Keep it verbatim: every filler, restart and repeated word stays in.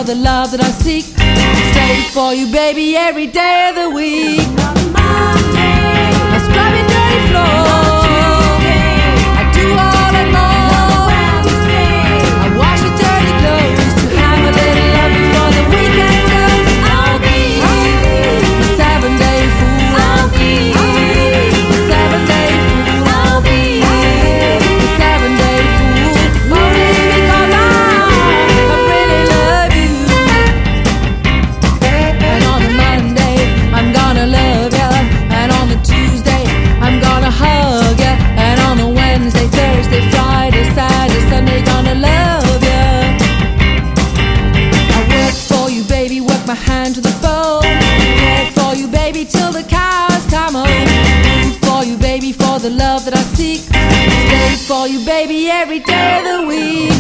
the love that I seek. Slave for you, baby, every day of the week. I scrub your dirty floor. I do all and more. I wash your dirty clothes to have a little love before the weekend comes. I'll be a seven-day fool. I'll be a seven-day fool. I'll be a seven-day fool. Only because I, I really love you. And on the Monday, I'm gonna love ya. And on the Tuesday, I'm gonna hug ya. And on the Wednesday, Thursday, Friday, Saturday, Sunday, gonna love ya. I work for you, baby, work my hand to the bone. Care for you, baby, till the cows come home. Live for you, baby, for the love that I seek. Stay for you, baby, every day of the week.